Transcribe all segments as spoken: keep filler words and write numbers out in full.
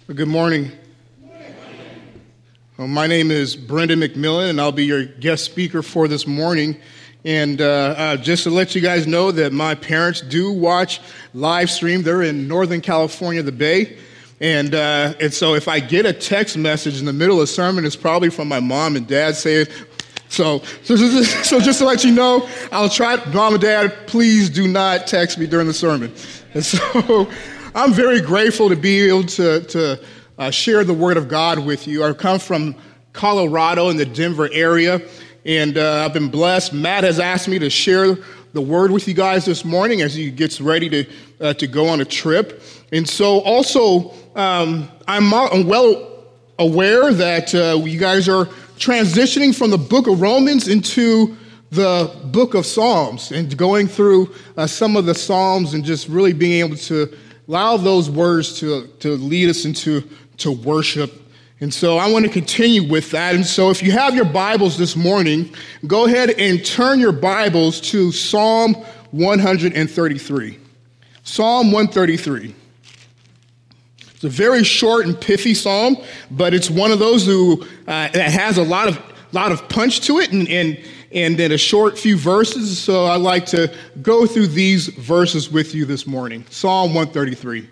Well, good morning. Well, my name is Brendan McMillan, and I'll be your guest speaker for this morning. And uh, uh, just to let you guys know that my parents do watch live stream. They're in Northern California, the Bay. And, uh, and so if I get a text message in the middle of a sermon, it's probably from my mom and dad saying, so, so, just, so just to let you know, I'll try, Mom and Dad, please do not text me during the sermon. And so I'm very grateful to be able to, to uh, share the Word of God with you. I come from Colorado in the Denver area, and uh, I've been blessed. Matt has asked me to share the Word with you guys this morning as he gets ready to, uh, to go on a trip. And so also, um, I'm, I'm well aware that uh, you guys are transitioning from the book of Romans into the book of Psalms and going through uh, some of the Psalms and just really being able to allow those words to, to lead us into to worship. And so I want to continue with that. And so if you have your Bibles this morning, go ahead and turn your Bibles to Psalm one thirty-three. Psalm one thirty-three. It's a very short and pithy psalm, but it's one of those who uh, that has a lot of lot of punch to it, and and and in a short few verses. So I'd like to go through these verses with you this morning. Psalm one thirty-three.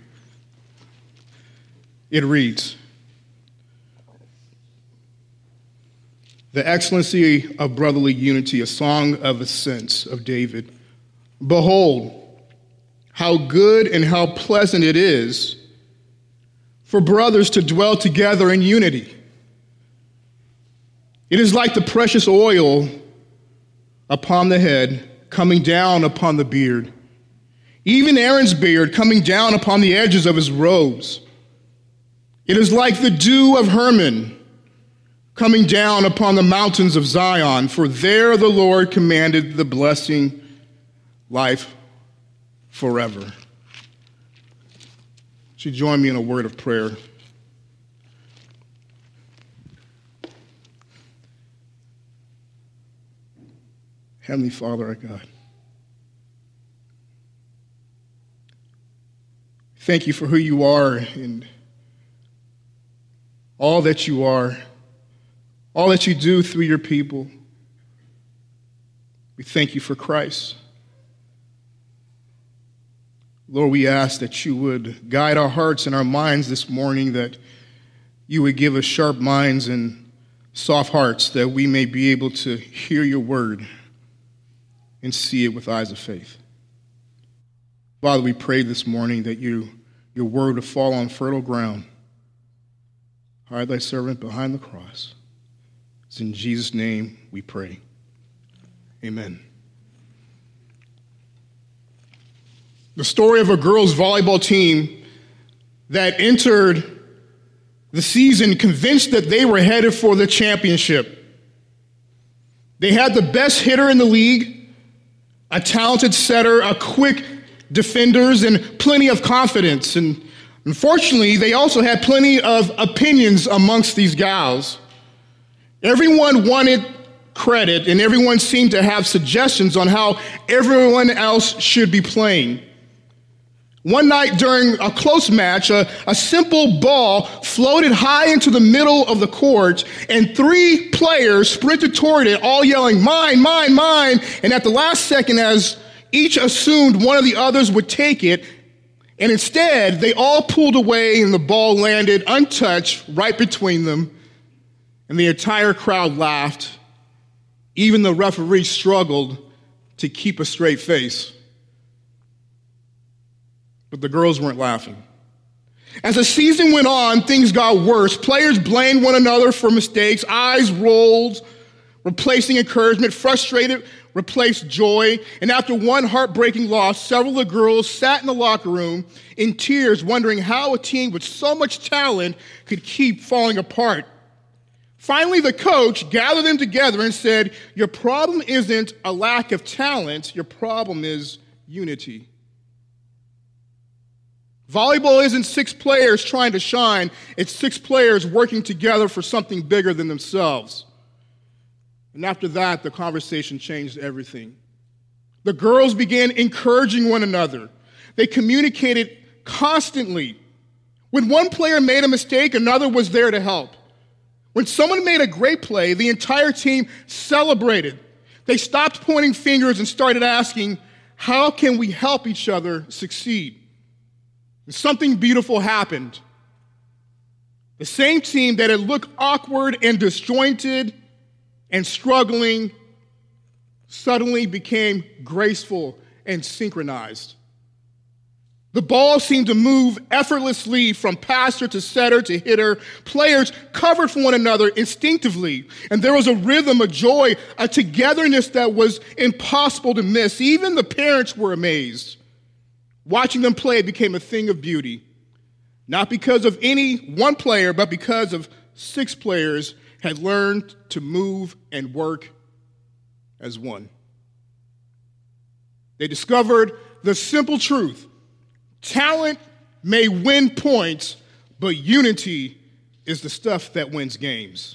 It reads, "The excellency of brotherly unity, a song of ascents of David. Behold, how good and how pleasant it is for brothers to dwell together in unity. It is like the precious oil upon the head, coming down upon the beard, even Aaron's beard coming down upon the edges of his robes. It is like the dew of Hermon coming down upon the mountains of Zion, for there the Lord commanded the blessing, life forever." Would you join me in a word of prayer? Heavenly Father, our God, thank you for who you are and all that you are, all that you do through your people. We thank you for Christ. Lord, we ask that you would guide our hearts and our minds this morning, that you would give us sharp minds and soft hearts, that we may be able to hear your word and see it with eyes of faith. Father, we pray this morning that you, your word would fall on fertile ground. Hide thy servant behind the cross. It's in Jesus' name we pray. Amen. The story of a girls' volleyball team that entered the season convinced that they were headed for the championship. They had the best hitter in the league, a talented setter, a quick defenders, and plenty of confidence. And unfortunately, they also had plenty of opinions amongst these gals. Everyone wanted credit, and everyone seemed to have suggestions on how everyone else should be playing. One night during a close match, a, a simple ball floated high into the middle of the court, and three players sprinted toward it, all yelling, "Mine, mine, mine." And at the last second, as each assumed one of the others would take it, and instead they all pulled away and the ball landed untouched right between them, and the entire crowd laughed. Even the referee struggled to keep a straight face. But the girls weren't laughing. As the season went on, things got worse. Players blamed one another for mistakes. Eyes rolled, replacing encouragement. Frustrated replaced joy. And after one heartbreaking loss, several of the girls sat in the locker room in tears, wondering how a team with so much talent could keep falling apart. Finally, the coach gathered them together and said, "Your problem isn't a lack of talent. Your problem is unity. Volleyball isn't six players trying to shine. It's six players working together for something bigger than themselves." And after that, the conversation changed everything. The girls began encouraging one another. They communicated constantly When one player made a mistake, another was there to help. When someone made a great play, the entire team celebrated. They stopped pointing fingers and started asking, how can we help each other succeed? And something beautiful happened. The same team that had looked awkward and disjointed and struggling suddenly became graceful and synchronized. The ball seemed to move effortlessly from passer to setter to hitter. Players covered for one another instinctively, and there was a rhythm, a joy, a togetherness that was impossible to miss. Even the parents were amazed. Watching them play became a thing of beauty, not because of any one player, but because of six players had learned to move and work as one. They discovered the simple truth: talent may win points, but unity is the stuff that wins games.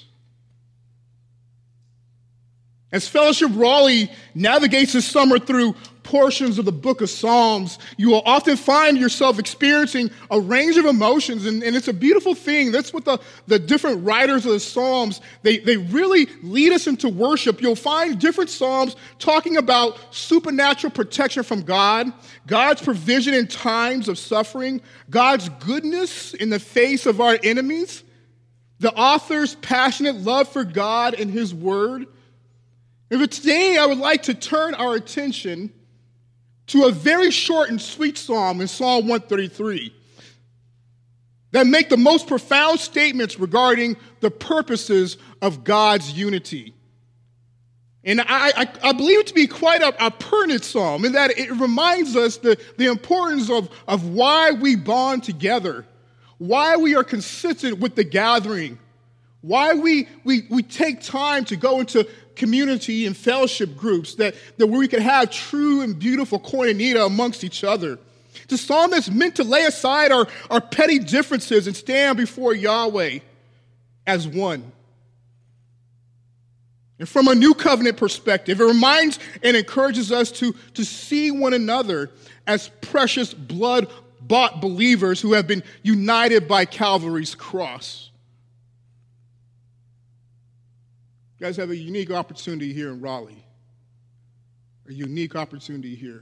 As Fellowship Raleigh navigates this summer through portions of the book of Psalms, you will often find yourself experiencing a range of emotions, and, and it's a beautiful thing. That's what the, the different writers of the Psalms, they, they really lead us into worship. You'll find different Psalms talking about supernatural protection from God, God's provision in times of suffering, God's goodness in the face of our enemies, the author's passionate love for God and his word. And for today, I would like to turn our attention to a very short and sweet psalm in Psalm one thirty-three that make the most profound statements regarding the purposes of God's unity. And I, I, I believe it to be quite a, a pertinent psalm in that it reminds us the, the importance of, of why we bond together, why we are consistent with the gathering, why we, we, we take time to go into community and fellowship groups, that, that where we can have true and beautiful koinonia amongst each other. The psalm is meant to lay aside our, our petty differences and stand before Yahweh as one. And from a new covenant perspective, it reminds and encourages us to, to see one another as precious blood-bought believers who have been united by Calvary's cross. You guys have a unique opportunity here in Raleigh. A unique opportunity here.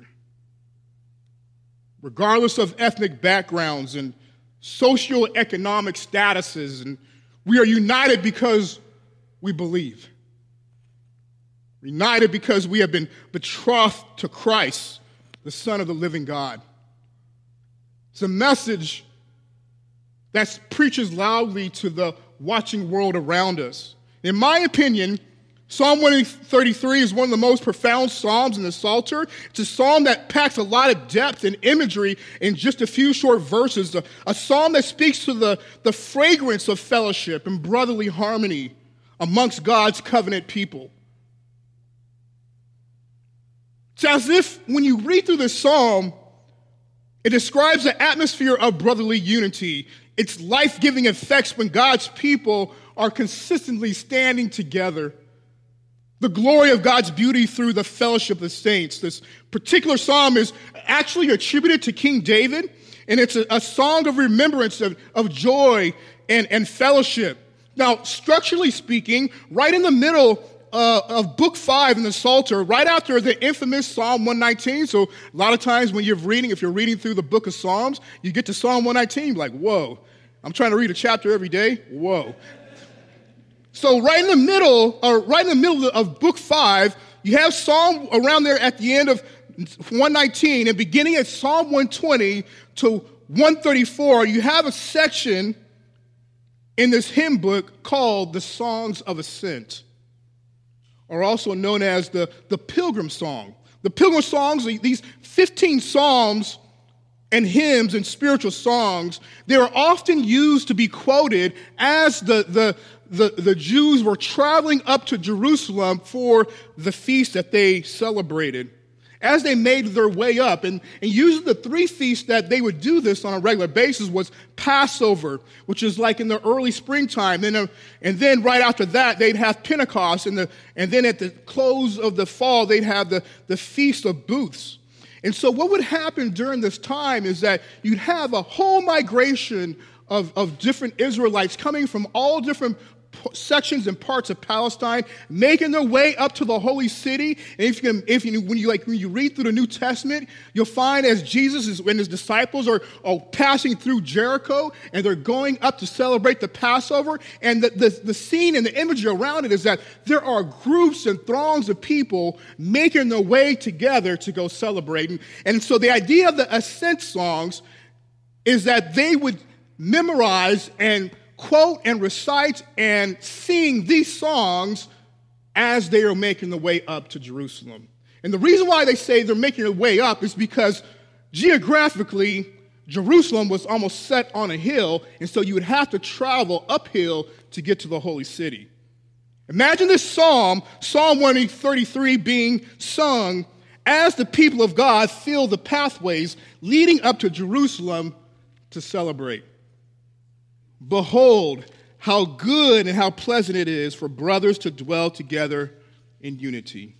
Regardless of ethnic backgrounds and socioeconomic statuses, and we are united because we believe. United because we have been betrothed to Christ, the Son of the living God. It's a message that preaches loudly to the watching world around us. In my opinion, Psalm one thirty-three is one of the most profound psalms in the Psalter. It's a psalm that packs a lot of depth and imagery in just a few short verses, a, a psalm that speaks to the, the fragrance of fellowship and brotherly harmony amongst God's covenant people. It's as if when you read through this psalm, it describes the atmosphere of brotherly unity, its life-giving effects when God's people are consistently standing together. The glory of God's beauty through the fellowship of the saints. This particular psalm is actually attributed to King David, and it's a, a song of remembrance of, of joy and, and fellowship. Now, structurally speaking, right in the middle uh, of book five in the Psalter, right after the infamous Psalm one nineteen, so a lot of times when you're reading, if you're reading through the book of Psalms, you get to Psalm one nineteen, you're like, whoa, I'm trying to read a chapter every day, whoa. So right in the middle, or right in the middle of book five, you have Psalm around there at the end of one nineteen, and beginning at Psalm one twenty to one thirty-four, you have a section in this hymn book called the Songs of Ascent, or also known as the, the Pilgrim Song. The Pilgrim Songs, these fifteen psalms and hymns and spiritual songs, they are often used to be quoted as the, the, the, the Jews were traveling up to Jerusalem for the feast that they celebrated. As they made their way up, and, and usually the three feasts that they would do this on a regular basis was Passover, which is like in the early springtime, then, uh, and then right after that they'd have Pentecost, and, the, and then at the close of the fall they'd have the, the Feast of Booths. And so what would happen during this time is that you'd have a whole migration of, of different Israelites coming from all different sections and parts of Palestine, making their way up to the holy city. And if you can, if you when you like when you read through the New Testament, you'll find as Jesus is, and his disciples are, are passing through Jericho, and they're going up to celebrate the Passover. And the, the, the scene and the imagery around it is that there are groups and throngs of people making their way together to go celebrate. And, and so the idea of the ascent songs is that they would memorize and quote and recite and sing these songs as they are making the way up to Jerusalem. And the reason why they say they're making their way up is because geographically, Jerusalem was almost set on a hill, and so you would have to travel uphill to get to the holy city. Imagine this psalm, Psalm one thirty-three, being sung as the people of God fill the pathways leading up to Jerusalem to celebrate. Behold, how good and how pleasant it is for brothers to dwell together in unity.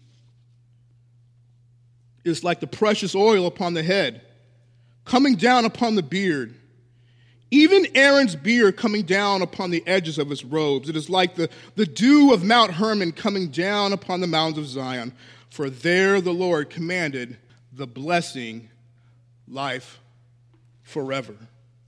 It's like the precious oil upon the head, coming down upon the beard, even Aaron's beard coming down upon the edges of his robes. It is like the, the dew of Mount Hermon coming down upon the mountains of Zion. For there the Lord commanded the blessing, life forever.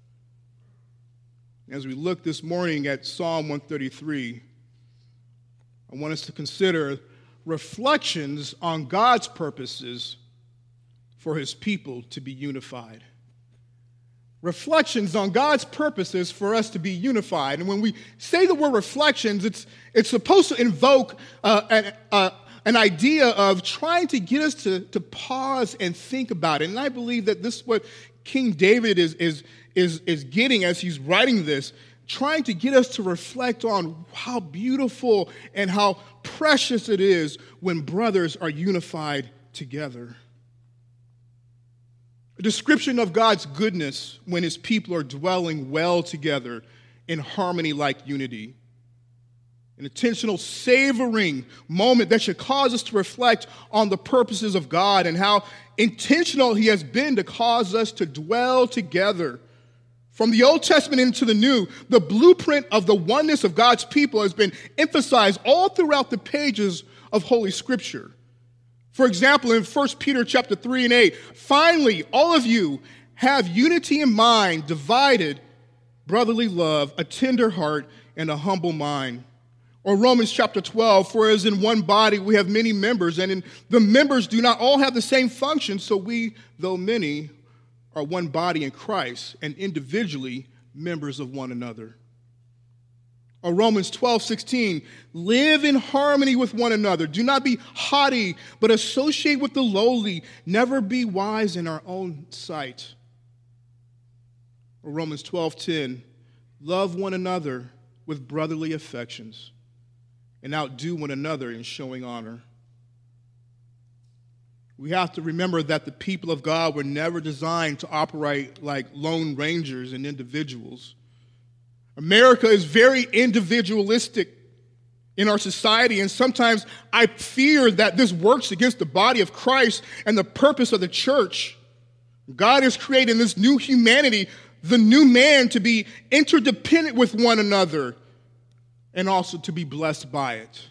As we look this morning at Psalm one thirty-three, I want us to consider reflections on God's purposes for his people to be unified. Reflections on God's purposes for us to be unified. And when we say the word reflections, it's, it's supposed to invoke uh, an, uh, an idea of trying to get us to, to pause and think about it. And I believe that this is what King David is, is, is, is getting as he's writing this, trying to get us to reflect on how beautiful and how precious it is when brothers are unified together. A description of God's goodness when his people are dwelling well together in harmony like unity. An intentional savoring moment that should cause us to reflect on the purposes of God and how intentional he has been to cause us to dwell together. From the Old Testament into the New, the blueprint of the oneness of God's people has been emphasized all throughout the pages of Holy Scripture. For example, in First Peter chapter three and eight, finally, all of you have unity in mind, divided brotherly love, a tender heart, and a humble mind. Or Romans chapter twelve, for as in one body we have many members, and in the members do not all have the same function, so we, though many, are one body in Christ, and individually members of one another. Or Romans twelve sixteen, live in harmony with one another. Do not be haughty, but associate with the lowly. Never be wise in our own sight. Or Romans twelve ten, love one another with brotherly affections, and outdo one another in showing honor. We have to remember that the people of God were never designed to operate like lone rangers and individuals. America is very individualistic in our society, and sometimes I fear that this works against the body of Christ and the purpose of the church. God is creating this new humanity, the new man, to be interdependent with one another and also to be blessed by it.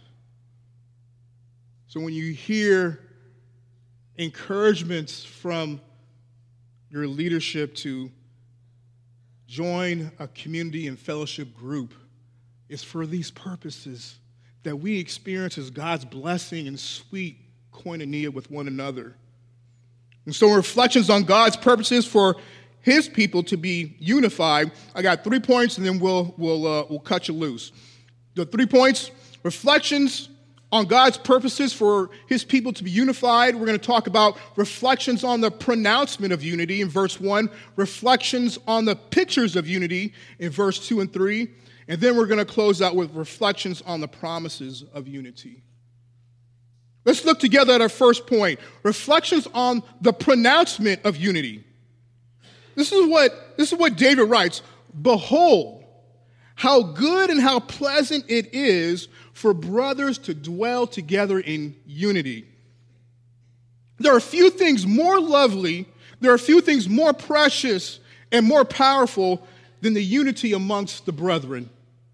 So when you hear encouragements from your leadership to join a community and fellowship group, it's for these purposes that we experience as God's blessing and sweet koinonia with one another. And so reflections on God's purposes for his people to be unified, I got three points and then we'll, we'll, uh, we'll cut you loose. The three points: reflections on God's purposes for his people to be unified. We're going to talk about reflections on the pronouncement of unity in verse one, reflections on the pictures of unity in verse two and three, and then we're going to close out with reflections on the promises of unity. Let's look together at our first point, reflections on the pronouncement of unity. This is what, this is what David writes: behold, how good and how pleasant it is for brothers to dwell together in unity. There are few things more lovely, there are few things more precious and more powerful than the unity amongst the brethren.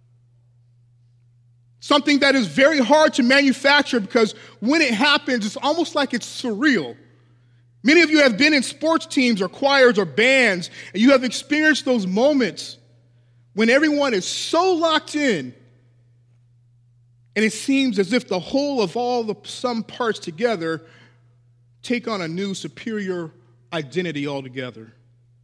Something that is very hard to manufacture because when it happens, it's almost like it's surreal. Many of you have been in sports teams or choirs or bands, and you have experienced those moments when everyone is so locked in, and it seems as if the whole of all the sum parts together take on a new superior identity altogether.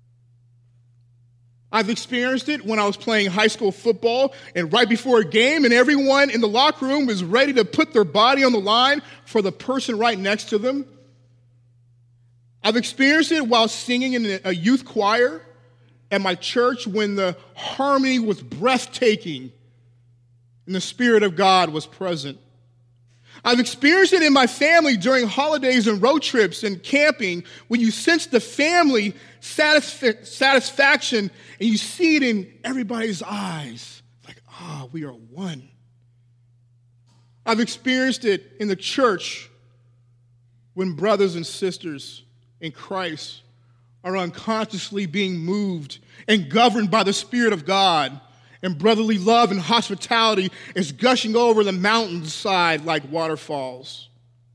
I've experienced it when I was playing high school football, and right before a game, and everyone in the locker room was ready to put their body on the line for the person right next to them. I've experienced it while singing in a youth choir at my church when the harmony was breathtaking and the Spirit of God was present. I've experienced it in my family during holidays and road trips and camping when you sense the family satisf- satisfaction and you see it in everybody's eyes. Like, ah, oh, we are one. I've experienced it in the church when brothers and sisters in Christ are unconsciously being moved and governed by the Spirit of God, and brotherly love and hospitality is gushing over the mountainside like waterfalls.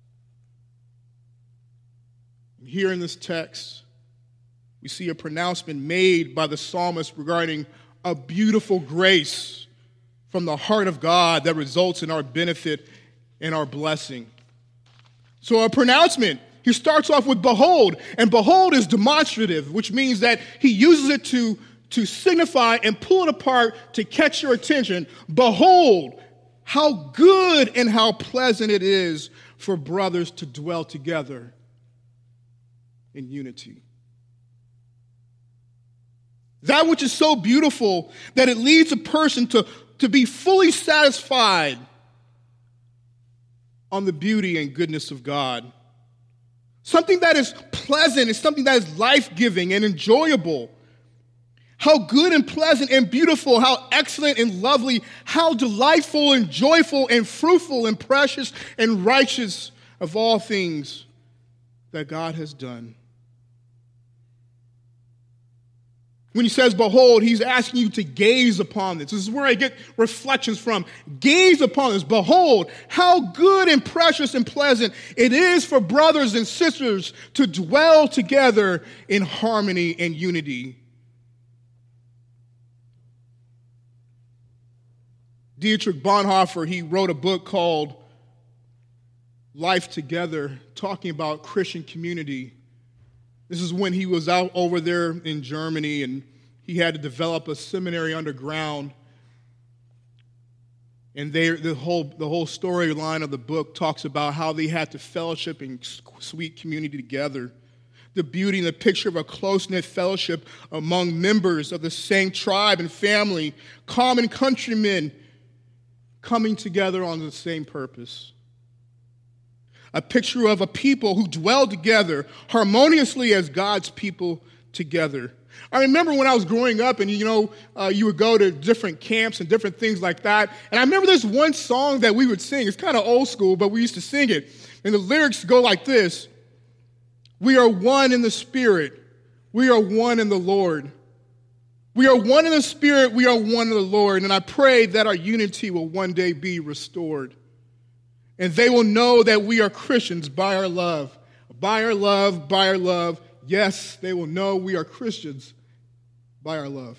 Here in this text, we see a pronouncement made by the psalmist regarding a beautiful grace from the heart of God that results in our benefit and our blessing. So a pronouncement, he starts off with behold, and behold is demonstrative, which means that he uses it to to signify and pull it apart to catch your attention. Behold, how good and how pleasant it is for brothers to dwell together in unity. That which is so beautiful that it leads a person to, to be fully satisfied on the beauty and goodness of God. Something that is pleasant is something that is life-giving and enjoyable. How good and pleasant and beautiful, how excellent and lovely, how delightful and joyful and fruitful and precious and righteous of all things that God has done. When he says, behold, he's asking you to gaze upon this. This is where I get reflections from. Gaze upon this. Behold, how good and precious and pleasant it is for brothers and sisters to dwell together in harmony and unity. Dietrich Bonhoeffer, he wrote a book called Life Together, talking about Christian community. This is when he was out over there in Germany, and he had to develop a seminary underground. And they, the whole the whole storyline of the book talks about how they had to fellowship in sweet community together. The beauty and the picture of a close-knit fellowship among members of the same tribe and family, common countrymen, coming together on the same purpose. A picture of a people who dwell together harmoniously as God's people together. I remember when I was growing up and, you know, uh, you would go to different camps and different things like that. And I remember there's one song that we would sing. It's kind of old school, but we used to sing it. And the lyrics go like this. We are one in the Spirit. We are one in the Lord. We are one in the Spirit, we are one in the Lord, and I pray that our unity will one day be restored. And they will know that we are Christians by our love. By our love, by our love. Yes, they will know we are Christians by our love.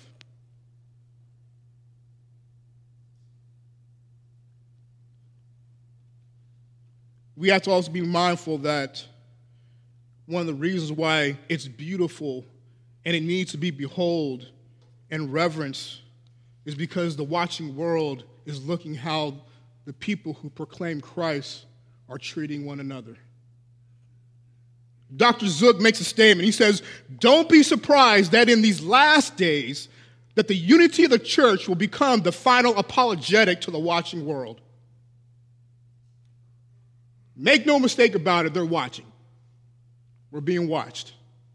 We have to also be mindful that one of the reasons why it's beautiful and it needs to be behold and reverence is because the watching world is looking how the people who proclaim Christ are treating one another. Doctor Zook makes a statement. He says, don't be surprised that in these last days that the unity of the church will become the final apologetic to the watching world. Make no mistake about it, they're watching. We're being watched.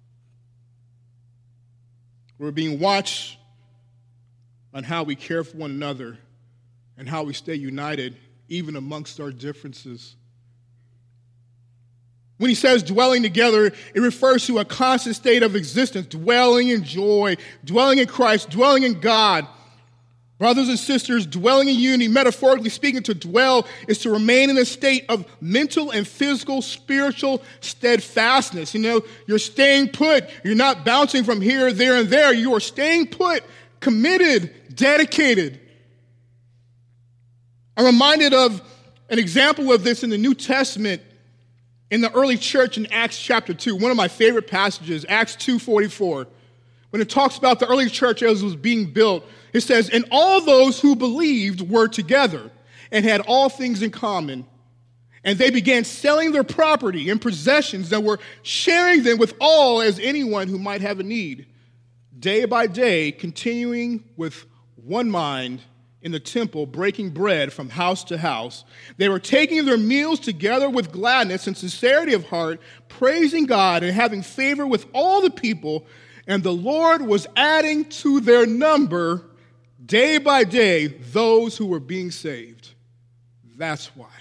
We're being watched on how we care for one another and how we stay united, even amongst our differences. When he says dwelling together, it refers to a constant state of existence, dwelling in joy, dwelling in Christ, dwelling in God. Brothers and sisters, dwelling in unity, metaphorically speaking, to dwell is to remain in a state of mental and physical, spiritual steadfastness. You know, you're staying put. You're not bouncing from here, there, and there. You are staying put, committed, dedicated. I'm reminded of an example of this in the New Testament in the early church in Acts chapter two. One of my favorite passages, Acts two forty-four. When it talks about the early church as it was being built, it says, and all those who believed were together and had all things in common. And they began selling their property and possessions and were sharing them with all as anyone who might have a need. Day by day, continuing with one mind in the temple, breaking bread from house to house. They were taking their meals together with gladness and sincerity of heart, praising God and having favor with all the people. And the Lord was adding to their number day by day those who were being saved. That's why.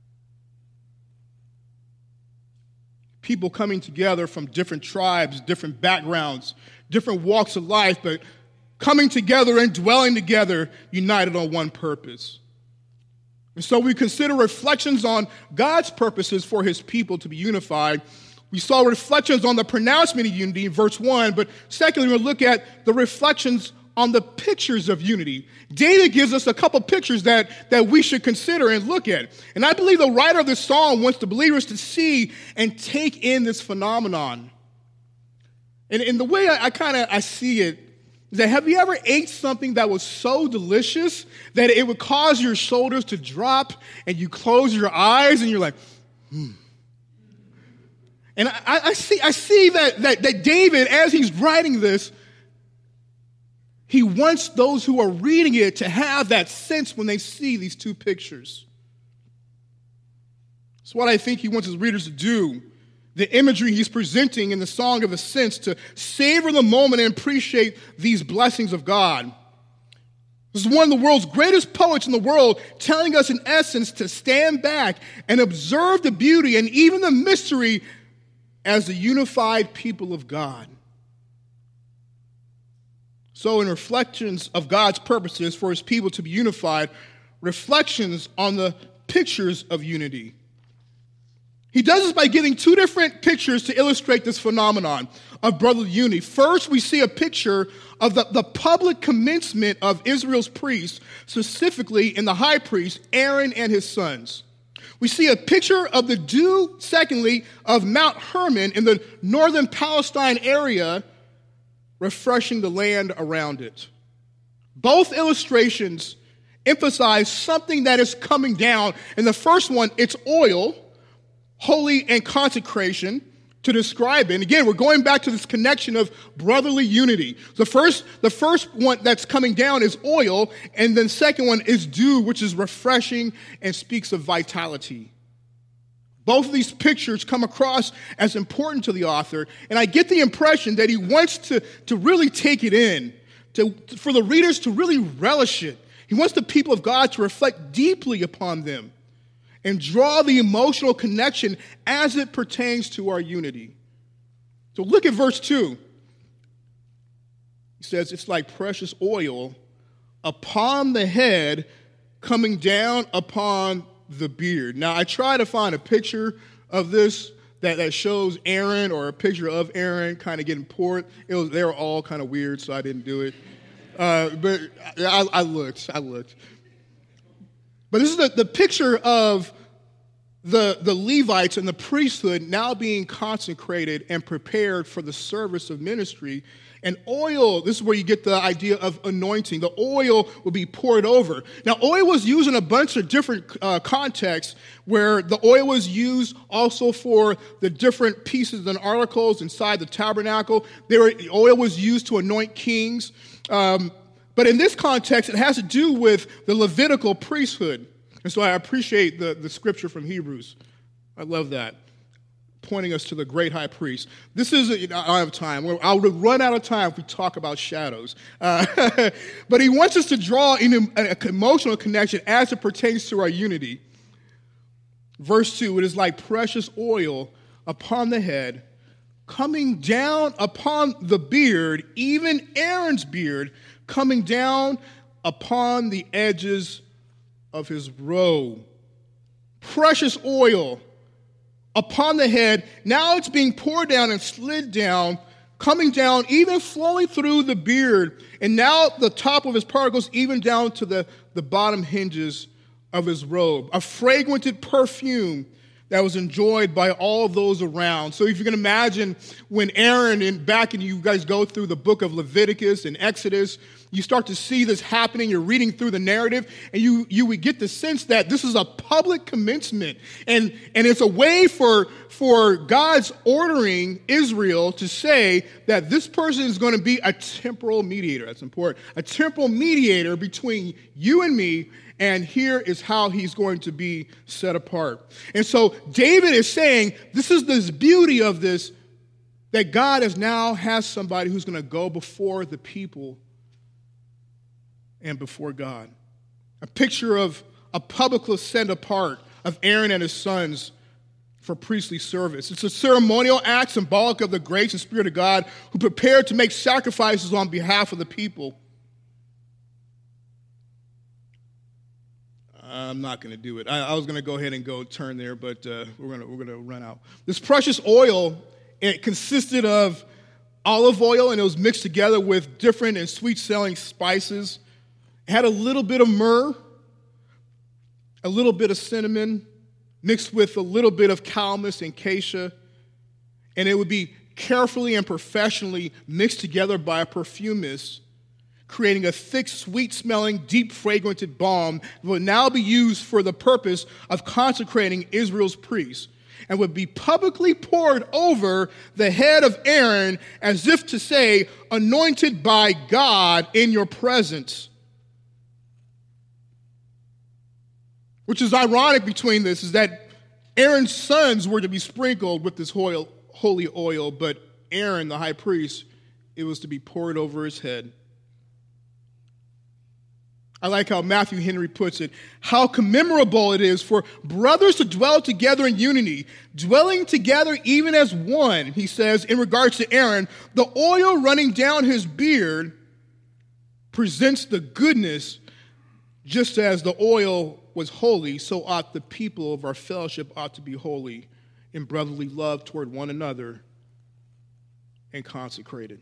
People coming together from different tribes, different backgrounds, different walks of life, but coming together and dwelling together, united on one purpose. And so we consider reflections on God's purposes for his people to be unified. We saw reflections on the pronouncement of unity in verse one, but secondly, we'll look at the reflections on the pictures of unity. David gives us a couple pictures that, that we should consider and look at. And I believe the writer of this psalm wants the believers to see and take in this phenomenon. And, and the way I, I kind of I see it, is that have you ever ate something that was so delicious that it would cause your shoulders to drop and you close your eyes and you're like, hmm. And I, I see I see that, that, that David, as he's writing this, he wants those who are reading it to have that sense when they see these two pictures. It's what I think he wants his readers to do. The imagery he's presenting in the Song of Ascents, to savor the moment and appreciate these blessings of God. This is one of the world's greatest poets in the world, telling us in essence to stand back and observe the beauty and even the mystery as the unified people of God. So in reflections of God's purposes for his people to be unified, reflections on the pictures of unity. He does this by giving two different pictures to illustrate this phenomenon of brotherly unity. First, we see a picture of the, the public commencement of Israel's priests, specifically in the high priest, Aaron and his sons. We see a picture of the dew, secondly, of Mount Hermon in the northern Palestine area, refreshing the land around it. Both illustrations emphasize something that is coming down. In the first one, it's oil, holy and consecration, to describe it. And again, we're going back to this connection of brotherly unity. The first, the first one that's coming down is oil, and then second one is dew, which is refreshing and speaks of vitality. Both of these pictures come across as important to the author, and I get the impression that he wants to, to really take it in, to, for the readers to really relish it. He wants the people of God to reflect deeply upon them and draw the emotional connection as it pertains to our unity. So look at verse two. He says, it's like precious oil upon the head coming down upon the beard. Now, I try to find a picture of this that, that shows Aaron, or a picture of Aaron kind of getting poured. It was, they were all kind of weird, so I didn't do it. Uh, but I, I looked, I looked. But this is the, the picture of the, the Levites and the priesthood now being consecrated and prepared for the service of ministry. And oil, this is where you get the idea of anointing. The oil will be poured over. Now, oil was used in a bunch of different uh, contexts, where the oil was used also for the different pieces and articles inside the tabernacle. There were, oil was used to anoint kings. Um, but in this context, it has to do with the Levitical priesthood. And so I appreciate the, the scripture from Hebrews. I love that, pointing us to the great high priest. This is, a, I don't have time. I would run out of time if we talk about shadows. Uh, but he wants us to draw in an emotional connection as it pertains to our unity. Verse two, it is like precious oil upon the head, coming down upon the beard, even Aaron's beard, coming down upon the edges of his robe. Precious oil upon the head. Now it's being poured down and slid down, coming down, even flowing through the beard. And now the top of his part goes even down to the, the bottom hinges of his robe. A fragrant perfume that was enjoyed by all those around. So if you can imagine when Aaron, and back and you guys go through the book of Leviticus and Exodus, you start to see this happening. You're reading through the narrative, and you, you would get the sense that this is a public commencement. And, and it's a way for, for God's ordering Israel to say that this person is going to be a temporal mediator. That's important. A temporal mediator between you and me, and here is how he's going to be set apart. And so David is saying, this is this beauty of this, that God has now has somebody who's going to go before the people and before God. A picture of a public set apart of Aaron and his sons for priestly service. It's a ceremonial act symbolic of the grace and spirit of God who prepared to make sacrifices on behalf of the people. I'm not going to do it. I, I was going to go ahead and go turn there, but uh, we're going to we're going to run out. This precious oil, it consisted of olive oil, and it was mixed together with different and sweet-smelling spices. It had a little bit of myrrh, a little bit of cinnamon, mixed with a little bit of calamus and acacia, and it would be carefully and professionally mixed together by a perfumist, creating a thick, sweet-smelling, deep, fragrant balm that would now be used for the purpose of consecrating Israel's priests and would be publicly poured over the head of Aaron as if to say, anointed by God in your presence. Which is ironic between this is that Aaron's sons were to be sprinkled with this oil, holy oil, but Aaron, the high priest, it was to be poured over his head. I like how Matthew Henry puts it, how commemorable it is for brothers to dwell together in unity, dwelling together even as one, he says, in regards to Aaron. The oil running down his beard presents the goodness, just as the oil was holy, so ought the people of our fellowship ought to be holy in brotherly love toward one another and consecrated.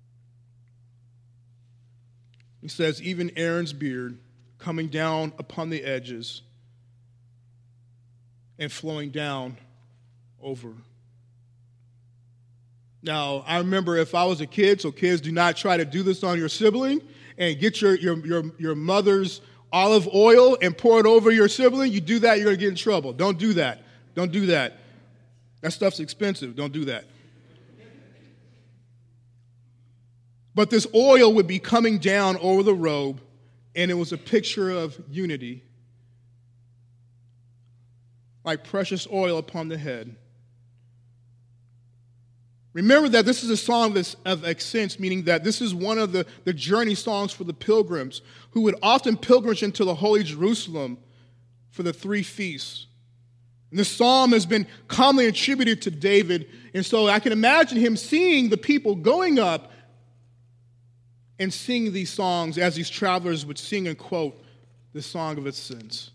He says, even Aaron's beard coming down upon the edges and flowing down over. Now, I remember if I was a kid, so kids, do not try to do this on your sibling and get your, your, your, your mother's olive oil and pour it over your sibling. You do that, you're going to get in trouble. Don't do that. Don't do that. That stuff's expensive. Don't do that. But this oil would be coming down over the robe, and it was a picture of unity, like precious oil upon the head. Remember that this is a song of ascents, meaning that this is one of the, the journey songs for the pilgrims who would often pilgrimage into the holy Jerusalem for the three feasts. And this psalm has been commonly attributed to David, and so I can imagine him seeing the people going up and sing these songs as these travelers would sing and quote the Song of Ascents.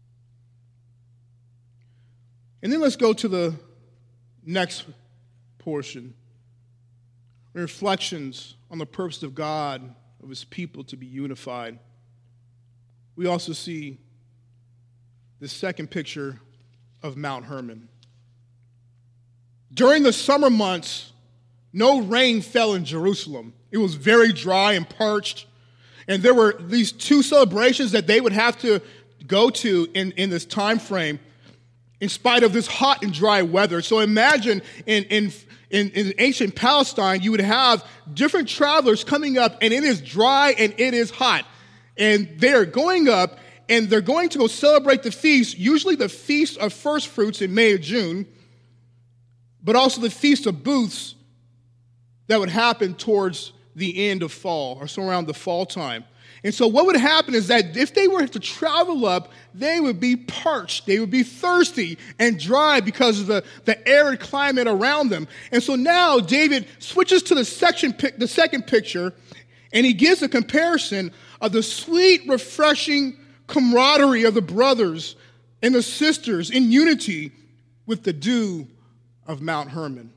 And then let's go to the next portion. Reflections on the purpose of God, of his people to be unified. We also see the second picture of Mount Hermon. During the summer months, no rain fell in Jerusalem. It was very dry and parched. And there were these two celebrations that they would have to go to in, in this time frame in spite of this hot and dry weather. So imagine in, in, in, in ancient Palestine, you would have different travelers coming up, and it is dry and it is hot. And they're going up, and they're going to go celebrate the feast, usually the Feast of First Fruits in May or June, but also the Feast of Booths that would happen towards the end of fall, or so around the fall time. And so what would happen is that if they were to travel up, they would be parched. They would be thirsty and dry because of the, the arid climate around them. And so now David switches to the, section, the second picture, and he gives a comparison of the sweet, refreshing camaraderie of the brothers and the sisters in unity with the dew of Mount Hermon.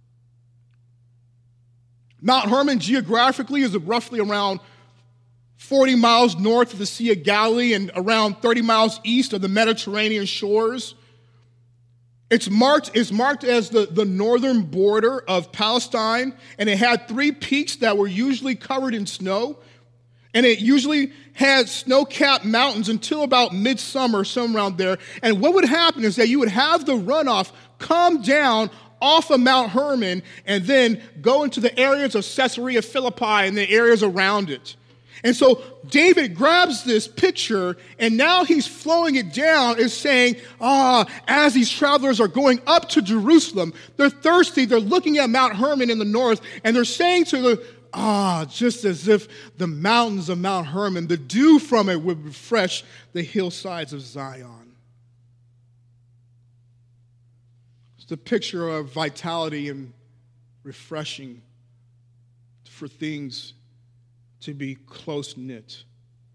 Mount Hermon geographically is roughly around forty miles north of the Sea of Galilee and around thirty miles east of the Mediterranean shores. It's marked, it's marked as the, the northern border of Palestine, and it had three peaks that were usually covered in snow. And it usually had snow-capped mountains until about midsummer, somewhere around there. And what would happen is that you would have the runoff come down off of Mount Hermon and then go into the areas of Caesarea Philippi and the areas around it. And so David grabs this picture, and now he's flowing it down and saying, ah, as these travelers are going up to Jerusalem, they're thirsty, they're looking at Mount Hermon in the north, and they're saying to the, ah, just as if the mountains of Mount Hermon, the dew from it would refresh the hillsides of Zion. It's the picture of vitality and refreshing for things to be close-knit.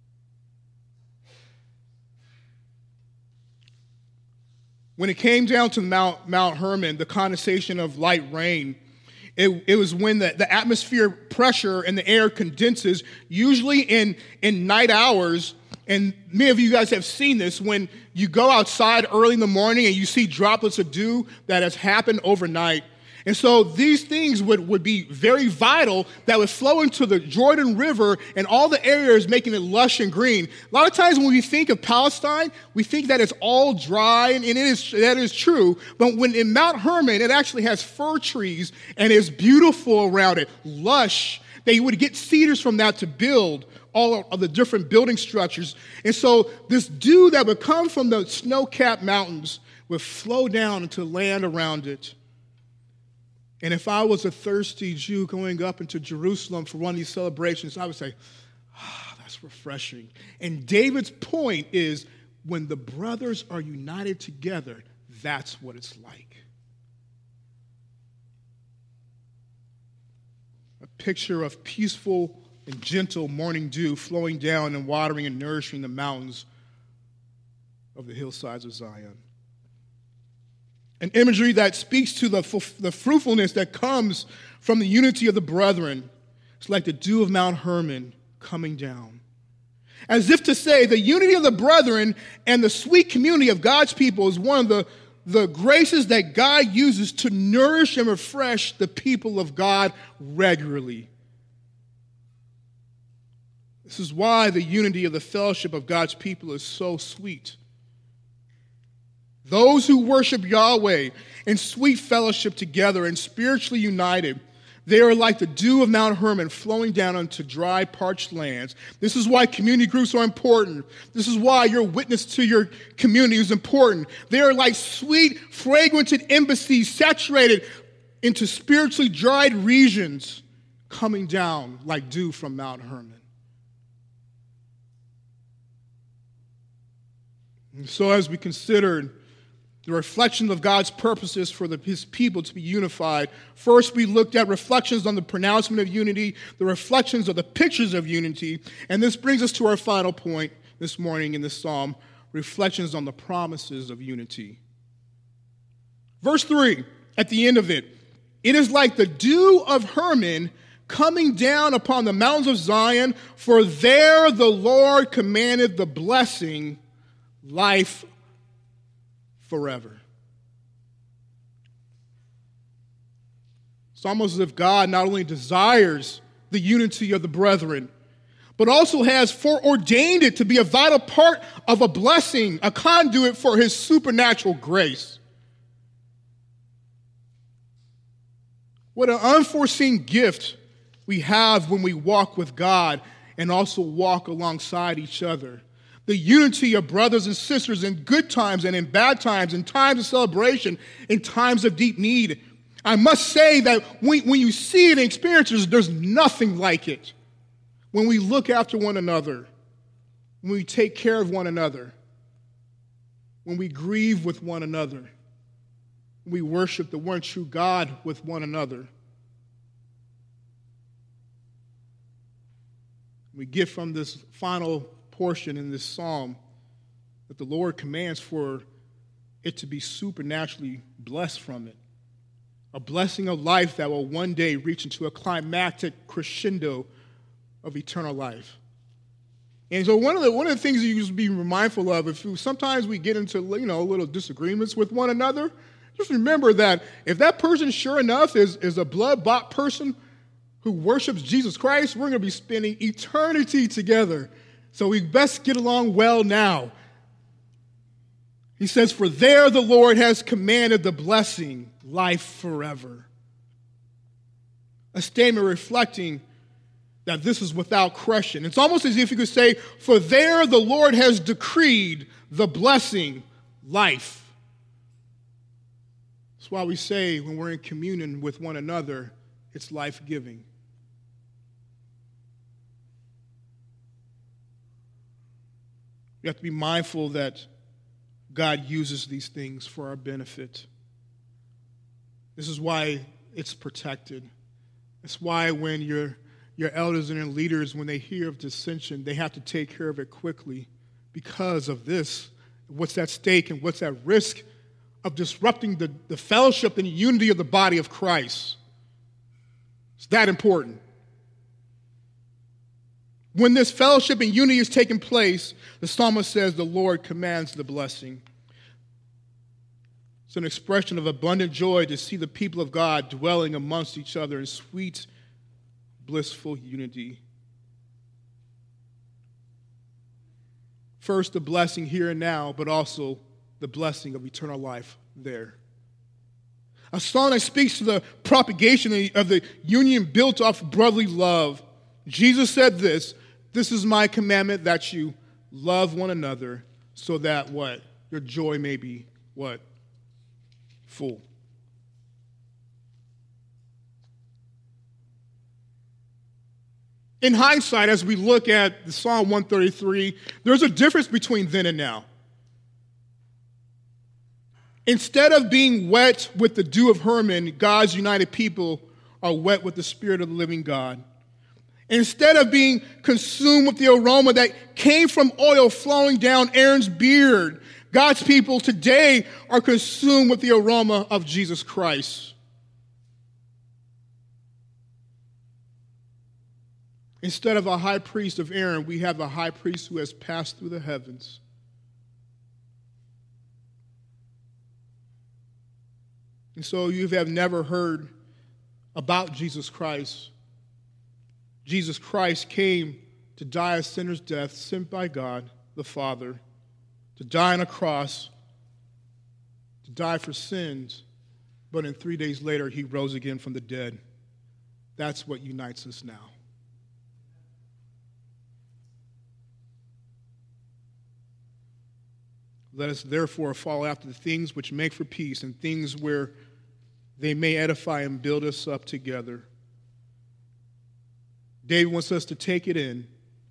When it came down to Mount, Mount Hermon, the condensation of light rain, it, it was when the, the atmosphere pressure in the air condenses, usually in, in night hours. And many of you guys have seen this when you go outside early in the morning and you see droplets of dew that has happened overnight. And so these things would, would be very vital that would flow into the Jordan River and all the areas making it lush and green. A lot of times when we think of Palestine, we think that it's all dry, and it is, that is true. But when in Mount Hermon, it actually has fir trees and is beautiful around it, lush. They would get cedars from that to build all of the different building structures. And so this dew that would come from the snow-capped mountains would flow down into land around it. And if I was a thirsty Jew going up into Jerusalem for one of these celebrations, I would say, ah, oh, that's refreshing. And David's point is, when the brothers are united together, that's what it's like. A picture of peaceful and gentle morning dew flowing down and watering and nourishing the mountains of the hillsides of Zion. An imagery that speaks to the, the fruitfulness that comes from the unity of the brethren. It's like the dew of Mount Hermon coming down. As if to say, the unity of the brethren and the sweet community of God's people is one of the, the graces that God uses to nourish and refresh the people of God regularly. This is why the unity of the fellowship of God's people is so sweet. Those who worship Yahweh in sweet fellowship together and spiritually united, they are like the dew of Mount Hermon flowing down onto dry, parched lands. This is why community groups are important. This is why your witness to your community is important. They are like sweet, fragranted embassies saturated into spiritually dried regions coming down like dew from Mount Hermon. And so as we considered the reflection of God's purposes for the, his people to be unified. First, we looked at reflections on the pronouncement of unity, the reflections of the pictures of unity, and this brings us to our final point this morning in this psalm, reflections on the promises of unity. Verse three, at the end of it, it is like the dew of Hermon coming down upon the mountains of Zion, for there the Lord commanded the blessing, life forever. It's almost as if God not only desires the unity of the brethren, but also has foreordained it to be a vital part of a blessing, a conduit for his supernatural grace. What an unforeseen gift we have when we walk with God and also walk alongside each other. The unity of brothers and sisters in good times and in bad times, in times of celebration, in times of deep need. I must say that when, when you see it and experience it, there's nothing like it. when we look after one another, when we take care of one another, when we grieve with one another, when we worship the one true God with one another, we get from this final portion in this psalm that the Lord commands for it to be supernaturally blessed from it. A blessing of life that will one day reach into a climactic crescendo of eternal life. And so one of the one of the things you should be mindful of, if sometimes we get into, you know, little disagreements with one another, just remember that if that person, sure enough, is, is a blood-bought person who worships Jesus Christ, we're going to be spending eternity together. So we best get along well now. He says, for there the Lord has commanded the blessing, life forever. A statement reflecting that this is without question. It's almost as if you could say, for there the Lord has decreed the blessing, life. That's why we say when we're in communion with one another, it's life-giving. We have to be mindful that God uses these things for our benefit. This is why it's protected. It's why when your, your elders and your leaders, when they hear of dissension, they have to take care of it quickly because of this. What's at stake and what's at risk of disrupting the, the fellowship and unity of the body of Christ. It's that important. When this fellowship and unity is taking place, the psalmist says the Lord commands the blessing. It's an expression of abundant joy to see the people of God dwelling amongst each other in sweet, blissful unity. First, the blessing here and now, but also the blessing of eternal life there. A song that speaks to the propagation of the union built off brotherly love. Jesus said this, this is my commandment, that you love one another, so that what? Your joy may be what? Full. In hindsight, as we look at the Psalm one thirty-three, there's a difference between then and now. Instead of being wet with the dew of Hermon, God's united people are wet with the Spirit of the living God. Instead of being consumed with the aroma that came from oil flowing down Aaron's beard, God's people today are consumed with the aroma of Jesus Christ. Instead of a high priest of Aaron, we have a high priest who has passed through the heavens. And so you have never heard about Jesus Christ. Jesus Christ came to die a sinner's death, sent by God the Father, to die on a cross, to die for sins, but in three days later, he rose again from the dead. That's what unites us now. Let us therefore follow after the things which make for peace and things where they may edify and build us up together. David wants us to take it in.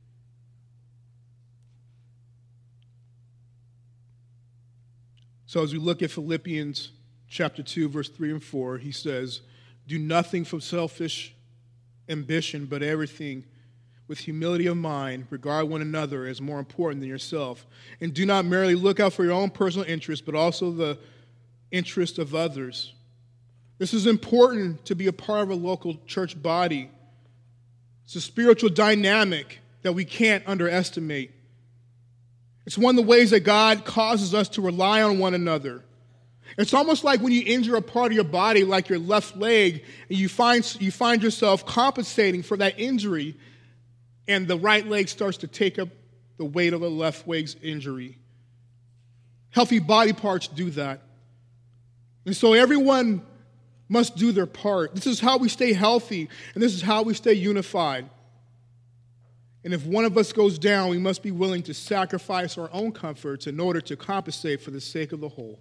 So as we look at Philippians chapter two, verse three and four, he says, do nothing from selfish ambition, but everything with humility of mind, regard one another as more important than yourself. And do not merely look out for your own personal interest, but also the interest of others. This is important to be a part of a local church body. It's a spiritual dynamic that we can't underestimate. It's one of the ways that God causes us to rely on one another. It's almost like when you injure a part of your body, like your left leg, and you find, you find yourself compensating for that injury, and the right leg starts to take up the weight of the left leg's injury. Healthy body parts do that. And so everyone must do their part. This is how we stay healthy, and this is how we stay unified. And if one of us goes down, we must be willing to sacrifice our own comforts in order to compensate for the sake of the whole.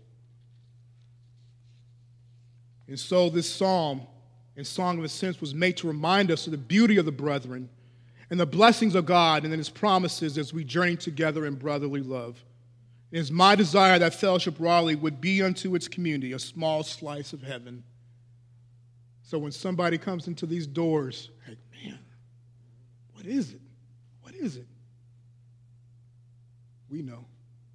And so this psalm and Song of Ascents was made to remind us of the beauty of the brethren and the blessings of God and then his promises as we journey together in brotherly love. It is my desire that Fellowship Raleigh would be unto its community a small slice of heaven. So when somebody comes into these doors, like, man, what is it? What is it? We know.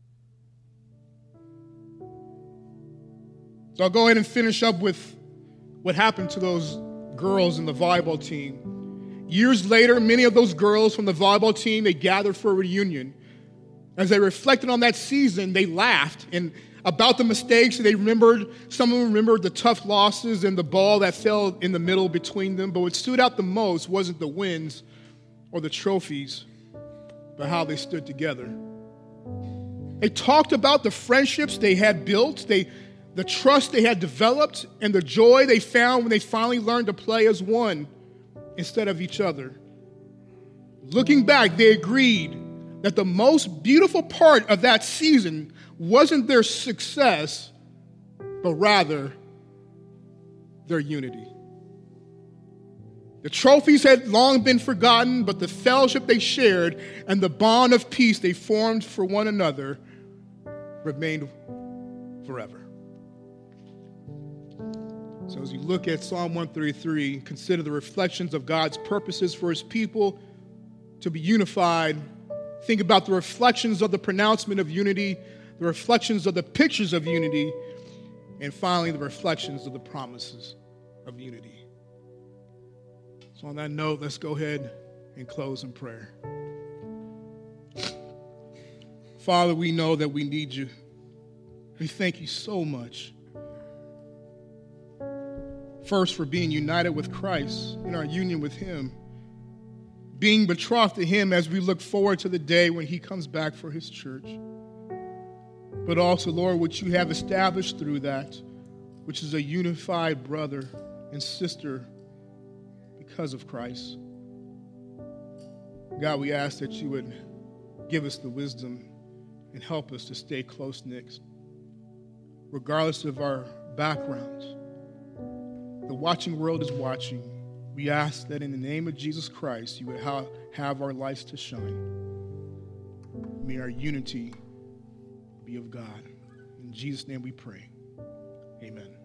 So I'll go ahead and finish up with what happened to those girls in the volleyball team. Years later, many of those girls from the volleyball team, they gathered for a reunion. As they reflected on that season, they laughed and about the mistakes. They remembered, some of them remembered the tough losses and the ball that fell in the middle between them. But what stood out the most wasn't the wins or the trophies, but how they stood together. They talked about the friendships they had built, they, the trust they had developed, and the joy they found when they finally learned to play as one instead of each other. Looking back, they agreed that the most beautiful part of that season wasn't their success, but rather their unity. The trophies had long been forgotten, but the fellowship they shared and the bond of peace they formed for one another remained forever. So as you look at Psalm one thirty-three, consider the reflections of God's purposes for his people to be unified. Think about the reflections of the pronouncement of unity, the reflections of the pictures of unity, and finally the reflections of the promises of unity. So on that note, let's go ahead and close in prayer. Father, we know that we need you. We thank you so much. First, for being united with Christ in our union with him, being betrothed to him as we look forward to the day when he comes back for his church. But also, Lord, what you have established through that, which is a unified brother and sister because of Christ. God, we ask that you would give us the wisdom and help us to stay close-knit, regardless of our backgrounds. The watching world is watching. We ask that in the name of Jesus Christ, you would ha- have our lights to shine. May our unity be of God. In Jesus' name we pray. Amen.